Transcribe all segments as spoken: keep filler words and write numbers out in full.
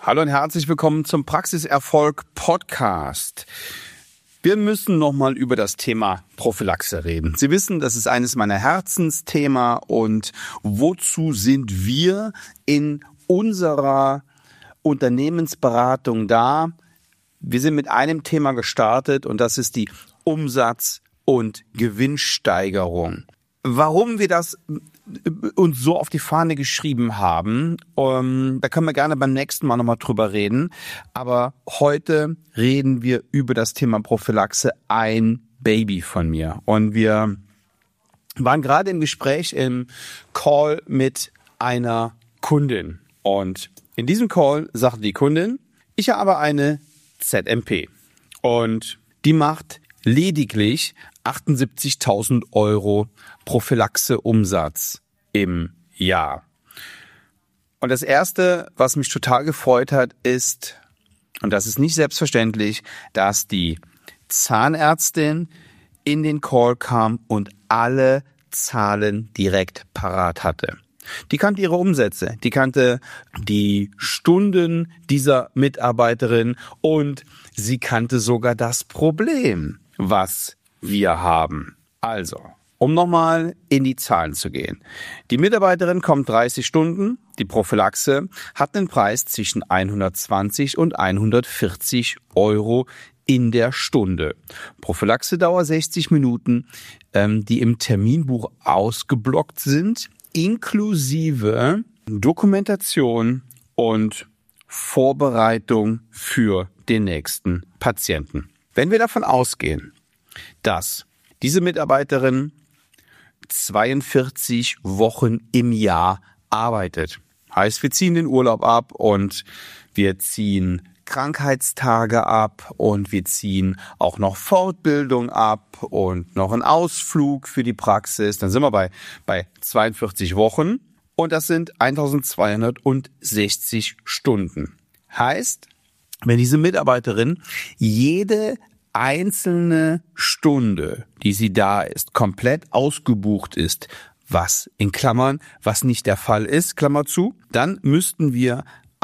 Hallo und herzlich willkommen zum Praxiserfolg Podcast. Wir müssen nochmal über das Thema Prophylaxe reden. Sie wissen, das ist eines meiner Herzensthema und wozu sind wir in unserer Unternehmensberatung da? Wir sind mit einem Thema gestartet und das ist die Umsatz- und Gewinnsteigerung. Warum wir das uns so auf die Fahne geschrieben haben, um, da können wir gerne beim nächsten Mal nochmal drüber reden. Aber heute reden wir über das Thema Prophylaxe, ein Baby von mir. Und wir waren gerade im Gespräch, im Call mit einer Kundin. Und in diesem Call sagte die Kundin, ich habe eine Z M P und die macht lediglich achtundsiebzigtausend Euro Prophylaxe-Umsatz im Jahr. Und das Erste, was mich total gefreut hat, ist, und das ist nicht selbstverständlich, dass die Zahnärztin in den Call kam und alle Zahlen direkt parat hatte. Die kannte ihre Umsätze, die kannte die Stunden dieser Mitarbeiterin und sie kannte sogar das Problem, was wir haben. Also, um nochmal in die Zahlen zu gehen. Die Mitarbeiterin kommt dreißig Stunden, die Prophylaxe hat einen Preis zwischen hundertzwanzig und hundertvierzig Euro in der Stunde. Prophylaxe-Dauer sechzig Minuten, ähm, die im Terminbuch ausgeblockt sind, inklusive Dokumentation und Vorbereitung für den nächsten Patienten. Wenn wir davon ausgehen, dass diese Mitarbeiterin zweiundvierzig Wochen im Jahr arbeitet. Heißt, wir ziehen den Urlaub ab und wir ziehen Krankheitstage ab und wir ziehen auch noch Fortbildung ab und noch einen Ausflug für die Praxis. Dann sind wir bei, bei zweiundvierzig Wochen und das sind eintausendzweihundertsechzig Stunden. Heißt, wenn diese Mitarbeiterin jede einzelne Stunde, die sie da ist, komplett ausgebucht ist, was in Klammern, was nicht der Fall ist, Klammer zu, dann müssten wir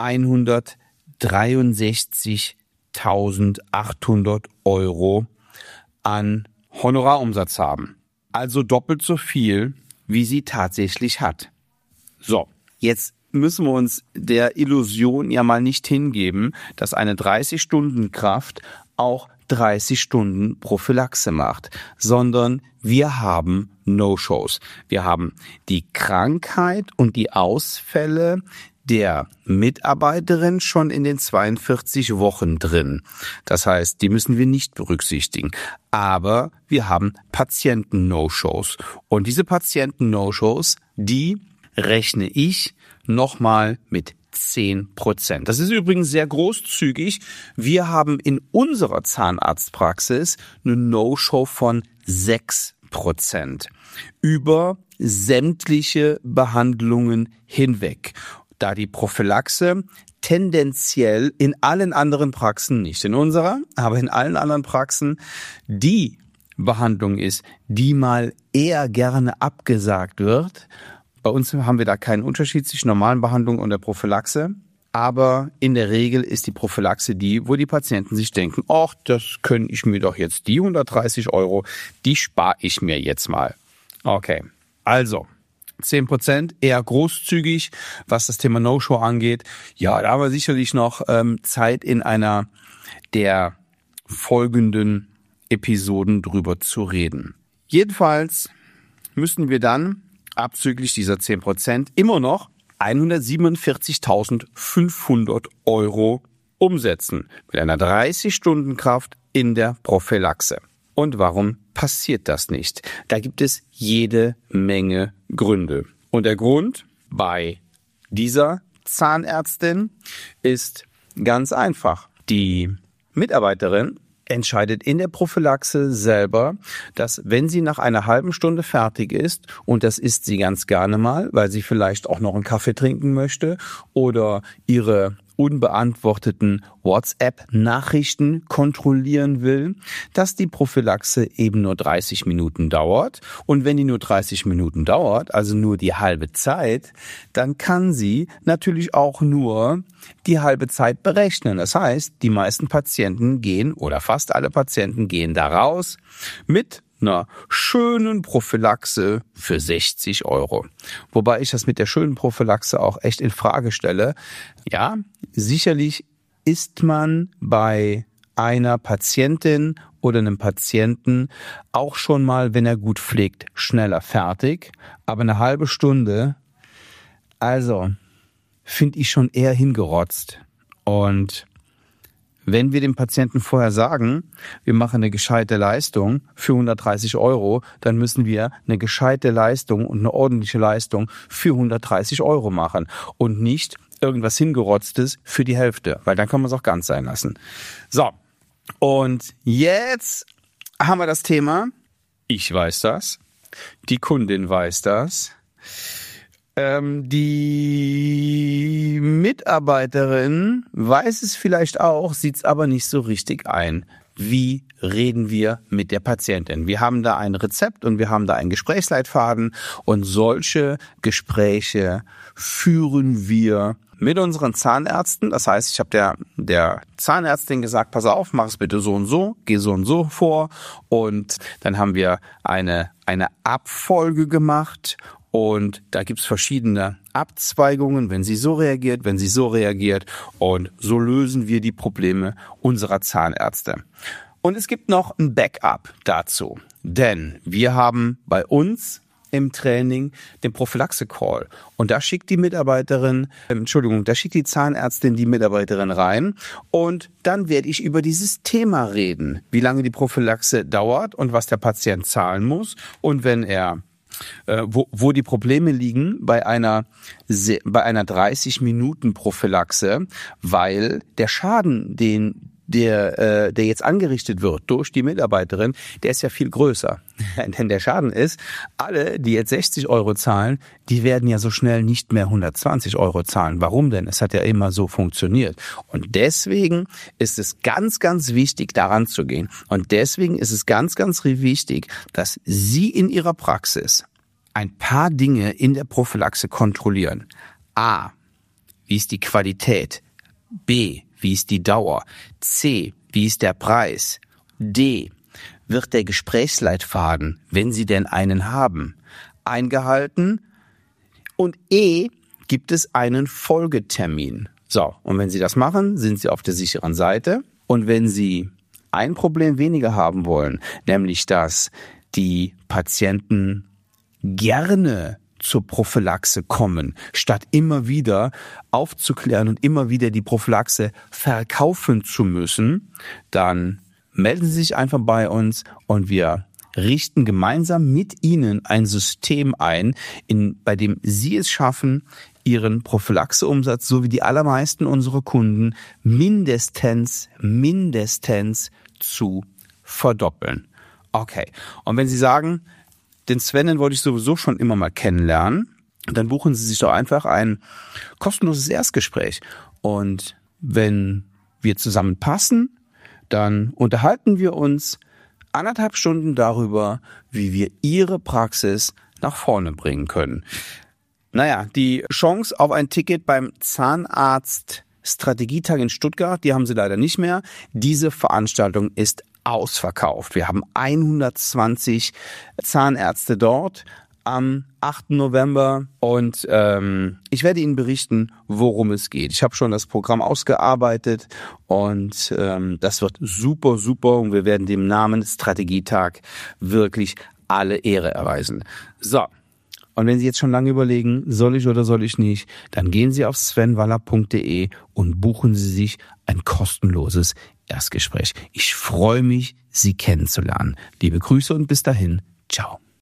hundertdreiundsechzigtausendachthundert Euro an Honorarumsatz haben. Also doppelt so viel, wie sie tatsächlich hat. So, jetzt müssen wir uns der Illusion ja mal nicht hingeben, dass eine dreißig-Stunden-Kraft auch dreißig Stunden Prophylaxe macht, sondern wir haben No-Shows. Wir haben die Krankheit und die Ausfälle der Mitarbeiterin schon in den zweiundvierzig Wochen drin. Das heißt, die müssen wir nicht berücksichtigen. Aber wir haben Patienten-No-Shows. Und diese Patienten-No-Shows, die rechne ich nochmal mit zehn Prozent. Das ist übrigens sehr großzügig. Wir haben in unserer Zahnarztpraxis eine No-Show von sechs Prozent über sämtliche Behandlungen hinweg. Da die Prophylaxe tendenziell in allen anderen Praxen, nicht in unserer, aber in allen anderen Praxen, die Behandlung ist, die mal eher gerne abgesagt wird. Bei uns haben wir da keinen Unterschied zwischen normalen Behandlungen und der Prophylaxe. Aber in der Regel ist die Prophylaxe die, wo die Patienten sich denken, ach, das können ich mir doch jetzt, die hundertdreißig Euro, die spare ich mir jetzt mal. Okay, also zehn Prozent, eher großzügig, was das Thema No-Show angeht. Ja, da haben wir sicherlich noch ähm, Zeit in einer der folgenden Episoden drüber zu reden. Jedenfalls müssen wir dann abzüglich dieser zehn Prozent immer noch hundertsiebenundvierzigtausendfünfhundert Euro umsetzen mit einer dreißig-Stunden-Kraft in der Prophylaxe. Und warum passiert das nicht? Da gibt es jede Menge Gründe. Und der Grund bei dieser Zahnärztin ist ganz einfach. Die Mitarbeiterin entscheidet in der Prophylaxe selber, dass wenn sie nach einer halben Stunde fertig ist, und das ist sie ganz gerne mal, weil sie vielleicht auch noch einen Kaffee trinken möchte oder ihre unbeantworteten WhatsApp-Nachrichten kontrollieren will, dass die Prophylaxe eben nur dreißig Minuten dauert. Und wenn die nur dreißig Minuten dauert, also nur die halbe Zeit, dann kann sie natürlich auch nur die halbe Zeit berechnen. Das heißt, die meisten Patienten gehen oder fast alle Patienten gehen da raus mit einer schönen Prophylaxe für sechzig Euro. Wobei ich das mit der schönen Prophylaxe auch echt in Frage stelle. Ja, sicherlich ist man bei einer Patientin oder einem Patienten auch schon mal, wenn er gut pflegt, schneller fertig. Aber eine halbe Stunde, also finde ich schon eher hingerotzt. Und wenn wir dem Patienten vorher sagen, wir machen eine gescheite Leistung für hundertdreißig Euro, dann müssen wir eine gescheite Leistung und eine ordentliche Leistung für hundertdreißig Euro machen und nicht irgendwas Hingerotztes für die Hälfte, weil dann kann man es auch ganz sein lassen. So, und jetzt haben wir das Thema, ich weiß das, die Kundin weiß das, Ähm, die Mitarbeiterin weiß es vielleicht auch, sieht es aber nicht so richtig ein. Wie reden wir mit der Patientin? Wir haben da ein Rezept und wir haben da einen Gesprächsleitfaden und solche Gespräche führen wir mit unseren Zahnärzten. Das heißt, ich habe der, der Zahnärztin gesagt, pass auf, mach es bitte so und so, geh so und so vor. Und dann haben wir eine, eine Abfolge gemacht. Und da gibt's verschiedene Abzweigungen, wenn sie so reagiert, wenn sie so reagiert. Und so lösen wir die Probleme unserer Zahnärzte. Und es gibt noch ein Backup dazu. Denn wir haben bei uns im Training den Prophylaxe-Call. Und da schickt die Mitarbeiterin, äh, Entschuldigung, da schickt die Zahnärztin die Mitarbeiterin rein. Und dann werde ich über dieses Thema reden. Wie lange die Prophylaxe dauert und was der Patient zahlen muss. Und wenn er Wo, wo die Probleme liegen bei einer bei einer dreißig Minuten Prophylaxe, weil der Schaden, den der äh, der jetzt angerichtet wird durch die Mitarbeiterin, der ist ja viel größer. Denn der Schaden ist, alle, die jetzt sechzig Euro zahlen, die werden ja so schnell nicht mehr hundertzwanzig Euro zahlen. Warum denn? Es hat ja immer so funktioniert. Und deswegen ist es ganz, ganz wichtig, daran zu gehen. Und deswegen ist es ganz, ganz wichtig, dass Sie in Ihrer Praxis ein paar Dinge in der Prophylaxe kontrollieren. A. Wie ist die Qualität? B. Wie ist die Dauer? C. Wie ist der Preis? D. Wird der Gesprächsleitfaden, wenn Sie denn einen haben, eingehalten? Und E. Gibt es einen Folgetermin? So, und wenn Sie das machen, sind Sie auf der sicheren Seite. Und wenn Sie ein Problem weniger haben wollen, nämlich dass die Patienten gerne zur Prophylaxe kommen, statt immer wieder aufzuklären und immer wieder die Prophylaxe verkaufen zu müssen, dann melden Sie sich einfach bei uns und wir richten gemeinsam mit Ihnen ein System ein, in, bei dem Sie es schaffen, Ihren Prophylaxeumsatz, so wie die allermeisten unserer Kunden, mindestens, mindestens zu verdoppeln. Okay, und wenn Sie sagen, den Sven, den wollte ich sowieso schon immer mal kennenlernen, dann buchen Sie sich doch einfach ein kostenloses Erstgespräch. Und wenn wir zusammen passen, dann unterhalten wir uns anderthalb Stunden darüber, wie wir Ihre Praxis nach vorne bringen können. Naja, die Chance auf ein Ticket beim Zahnarzt Strategietag in Stuttgart, die haben Sie leider nicht mehr. Diese Veranstaltung ist ausverkauft. Wir haben hundertzwanzig Zahnärzte dort am achten November und ähm, ich werde Ihnen berichten, worum es geht. Ich habe schon das Programm ausgearbeitet und ähm, das wird super, super und wir werden dem Namen Strategietag wirklich alle Ehre erweisen. So. Und wenn Sie jetzt schon lange überlegen, soll ich oder soll ich nicht, dann gehen Sie auf sven waller punkt de und buchen Sie sich ein kostenloses Erstgespräch. Ich freue mich, Sie kennenzulernen. Liebe Grüße und bis dahin. Ciao.